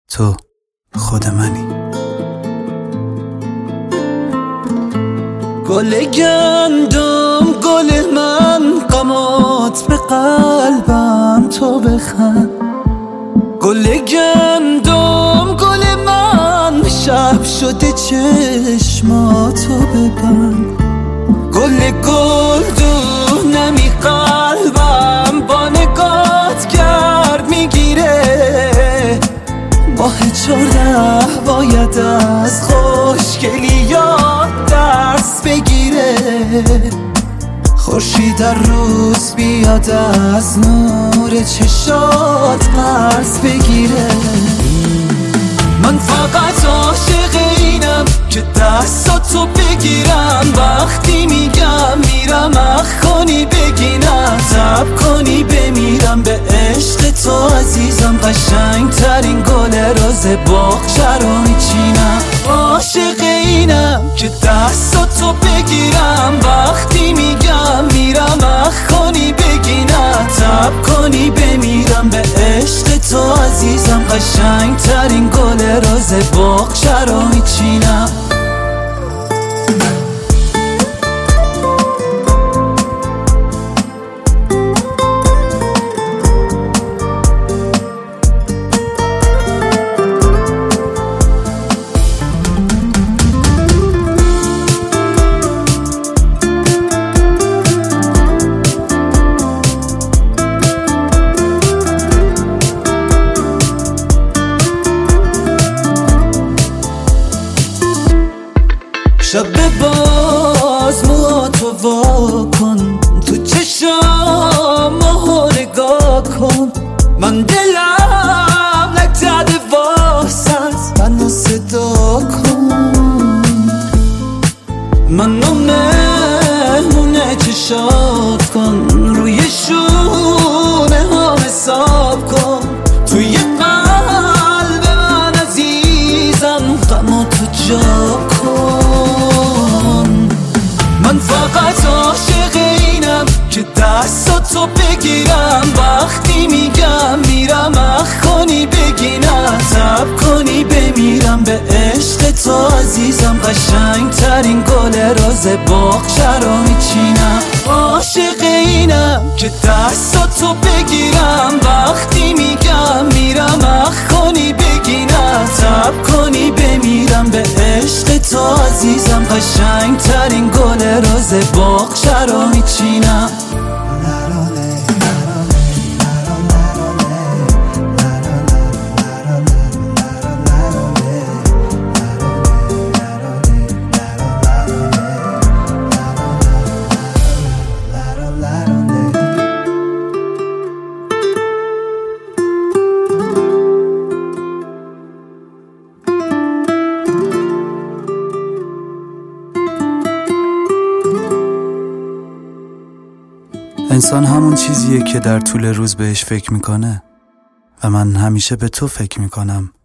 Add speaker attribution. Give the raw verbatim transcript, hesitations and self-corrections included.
Speaker 1: تو خود منی. گل گندم گل من، غمات به قلبم تو بخند. گل گندم گل من، شب شده چشماتو ببند. گل گلدون نمی قلبم، با نگات گرد میگیره. ماه چهارده باید از خوشگلیات درس بگیره. خورشید در روز بیاد از نور چشات قرض بگیره. من فقط عاشق اینم که دستاتو بگیرم، وقتی میگم میرم اخ کنی بگی نه، تب کنی بمیرم به عشق تو عزیزم. قشنگ ترین گل روز باغچه رو میچینم. عاشق اینم که دستاتو بگیرم، وقتی میگم میرم اخ کنی بگی نه، تب کنی بمیرم به عشق تو عزیزم. قشنگ ترین گل روز باغچه رو میچینم. شب باز موهاتو وا کن، تو چشام ماهو نگاه کن. من دلم نگذده واسط، منو صدا کن. منو مهمونه چشات کن، روی شونه ها حساب کن. توی قلب من عزیزم غماتو جا کن. من فقط عاشق اینم که دستاتو بگیرم، وقتی میگم میرم اخ کنی بگی نه، تب کنی بمیرم به عشق تو عزیزم. قشنگ ترین گل روز باغچه رو میچینم. عاشق اینم که دستاتو بگیرم، وقتی میگم میرم اخ کنی بگی نه، تب کنی بمیرم به عشق تو عزیزم. قشنگ ترین گل روز باغچه رو میچینم. انسان همون چیزیه که در طول روز بهش فکر میکنه و من همیشه به تو فکر میکنم.